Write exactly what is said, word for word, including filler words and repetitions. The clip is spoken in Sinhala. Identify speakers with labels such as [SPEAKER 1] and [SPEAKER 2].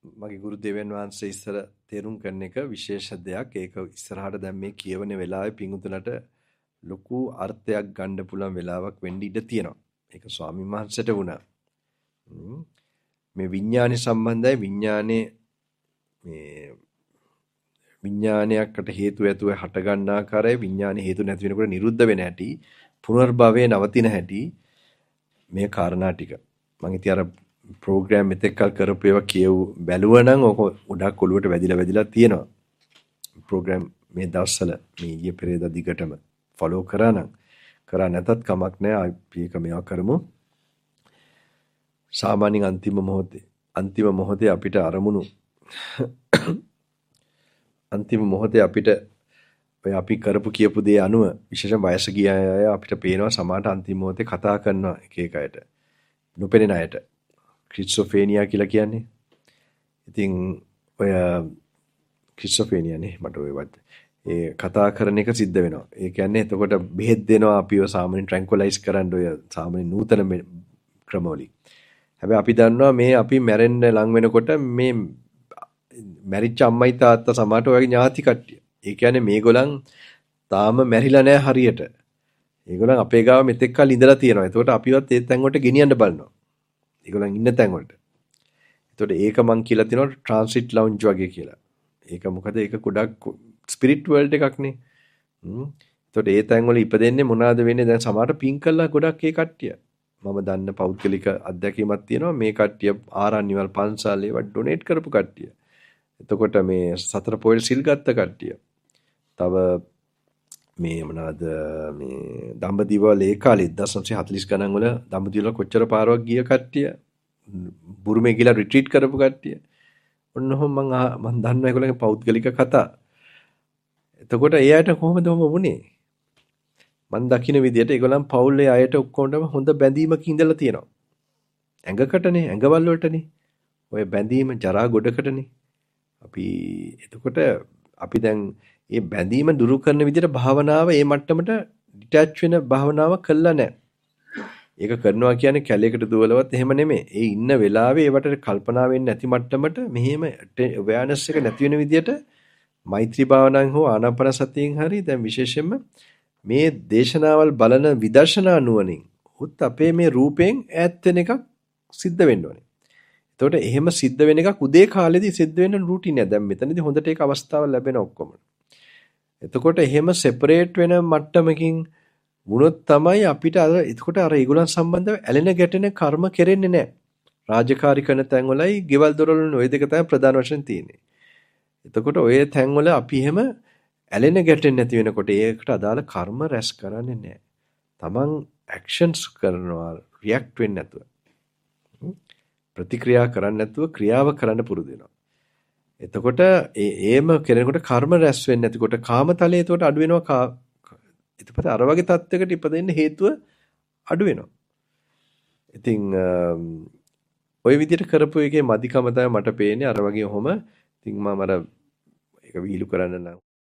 [SPEAKER 1] මගේ ගුරු දෙවියන් වහන්සේ ඉස්සර තේරුම් කරන එක විශේෂ දෙයක්. ඒක ඉස්සරහට දැන් මේ කියවන වෙලාවේ පිඟුතුලට ලොකු අර්ථයක් ගන්න පුළුවන් වෙලාවක් වෙන්න ඉඩ තියෙනවා. ඒක ස්වාමීන් වහන්සේට වුණා. මේ විඥානය සම්බන්ධයි විඥානේ මේ විඥානයකට හේතු ඇතුව හට ගන්න ආකාරය විඥානේ හේතු නැති වෙනකොට නිරුද්ධ වෙන හැටි පුනර්භවයේ නවතින හැටි මේ කාරණා ටික මම ඉතින් අර ප්‍රෝග්‍රෑම් මෙතෙක්කල් කරපු ඒවා කියව බැලුවනම් ඔක උඩක් ඔලුවට වැදිලා වැදිලා තියෙනවා. ප්‍රෝග්‍රෑම් මේ දවස්වල මේ ඊයේ පෙරේදා දිගටම ෆලෝ කරා නම් කරා නැතත් කමක් නැහැ. අපි එක මේවා කරමු. සාමාන්‍යයෙන් අන්තිම මොහොතේ අන්තිම මොහොතේ අපිට අරමුණු අන්තිම මොහොතේ අපිට ඔය අපි කරපු කියපු දේ අනුව විශේෂයෙන් වයස ගිය අය අපිට පේනවා සමහරට අන්තිම මොහොතේ කතා කරනවා එක එක අයට. නොපෙනෙන අයට. ක්‍රිස්ටෝෆේනියා කියලා කියන්නේ. ඉතින් ඔය ක්‍රිස්ටෝෆේනියානේ මට ඔය වත් ඒ කතා කරන එක සිද්ධ වෙනවා. ඒ කියන්නේ එතකොට බෙහෙත් දෙනවා අපිව සාමාන්‍යයෙන් ට්‍රැන්කුලයිස් කරන්න ඔය සාමාන්‍ය නූතන ක්‍රමවලින්. හැබැයි අපි දන්නවා මේ අපි මැරෙන්න ලං වෙනකොට මේ මැරිච්ච අම්මයි තාත්තා සමහරට ඔයගේ ඥාති කට්ටිය. ඒ කියන්නේ මේගොල්ලන් තාම මැරිලා නැහැ හරියට. ඒගොල්ලන් අපේ ගාව මෙතෙක් කල් ඉඳලා තියෙනවා. එතකොට අපිවත් ඒ තැන් වලට ගෙනියන්න බලනවා. ඒගොල්ලන් ඉන්න තැන් වලට. එතකොට ඒක මං කියලා තියෙනවා ට්‍රාන්සිට් ලවුන්ජ් වගේ කියලා. ඒක මොකද ඒක ගොඩක් ස්පිරිට් වර්ල්ඩ් එකක් නේ. හ්ම්. එතකොට ඒ තැන් වල ඉපදෙන්නේ මොනවාද වෙන්නේ දැන් සමහරට පින් කළා ගොඩක් ඒ කට්ටිය. මම දන්න පෞද්ගලික අත්දැකීමක් තියෙනවා මේ කට්ටිය ආරණ්‍යවල පන්සල් ඒවා ඩොනේට් කරපු කට්ටිය. එතකොට මේ සතර පොය සිල් ගත්ත කට්ටිය. තව මේ මොනවාද මේ දඹදිවවල ඒ කාලේ එක්දහස් නවසිය හතළිස් ගණන් වල දඹදිවවල කොච්චර පාරක් ගිය කට්ටිය. බුරුමේ ගිහලා රිට්‍රීට් කරපු කට්ටිය. ඔන්නෝම මම මම දන්නවා ඒගොල්ලන්ගේ පෞද්ගලික කතා. එතකොට ඒ අයට කොහොමද ඔහොම වුනේ? මම දකින්න විදියට ඒගොල්ලන් පවුලේ අයට ඔක්කොටම හොඳ බැඳීමක ඉඳලා තියෙනවා. ඇඟකටනේ, ඇඟවල් වලටනේ. ඔය බැඳීම ජරා ගොඩකටනේ. අපි එතකොට අපි දැන් මේ බැඳීම දුරු කරන විදිහට භාවනාව මේ මට්ටමට ඩිටැච් වෙන භාවනාවක් කළා නැහැ. ඒක කරනවා කියන්නේ කැලේකට දුවලවත් එහෙම නෙමෙයි. ඒ ඉන්න වෙලාවේ ඒවට කල්පනා වෙන්නේ නැති මට්ටමට මෙහෙම අවයර්නස් එක නැති වෙන විදිහට මෛත්‍රී භාවනාවෙන් හෝ ආනාපාන සතියෙන් හරි දැන් විශේෂයෙන්ම මේ දේශනාවල් බලන විදර්ශනා නුවණින් උත් අපේ මේ රූපයෙන් ඈත් වෙන එකක් සිද්ධ වෙන්න ඕනේ. එතකොට එහෙම සිද්ධ වෙන එකක් උදේ කාලේදී සිද්ධ වෙන රුටින් එක. දැන් මෙතනදී හොඳට ඒක අවස්ථාව ලැබෙන ඔක්කොම. එතකොට එහෙම සෙපරේට් වෙන මට්ටමකින් වුණොත් තමයි අපිට අර එතකොට අර ඒගොල්ලන් සම්බන්ධව ඇලෙන ගැටෙන කර්ම කෙරෙන්නේ නැහැ. රාජකාරී කරන තැන්වලයි ගෙවල් දොරවල ওই දෙක තමයි ප්‍රධාන වශයෙන් තියෙන්නේ. එතකොට ඔය තැන්වල අපි එහෙම ඇලෙන ගැටෙන්නේ නැති වෙනකොට ඒකට අදාළ කර්ම රැස් කරන්නේ නැහැ. Taman actions කරනවා react වෙන්නේ නැතුව. ප්‍රතික්‍රියා කරන්නේ නැතුව ක්‍රියාව කරන්න පුරුදු වෙනවා. එතකොට ඒ ඒම කෙනෙකුට කර්ම රැස් වෙන්නේ නැතිකොට කාමතලයේ එතකොට අඩු වෙනවා. ඊටපස්සේ අර වගේ තත්යකට ඉපදෙන්න හේතුව අඩු වෙනවා. ඉතින් ওই විදිහට කරපු එකේ මදිකම තමයි මට පේන්නේ අර වගේ ඔහොම. ඉතින් මම අර ඒක වීලු කරන්න නම්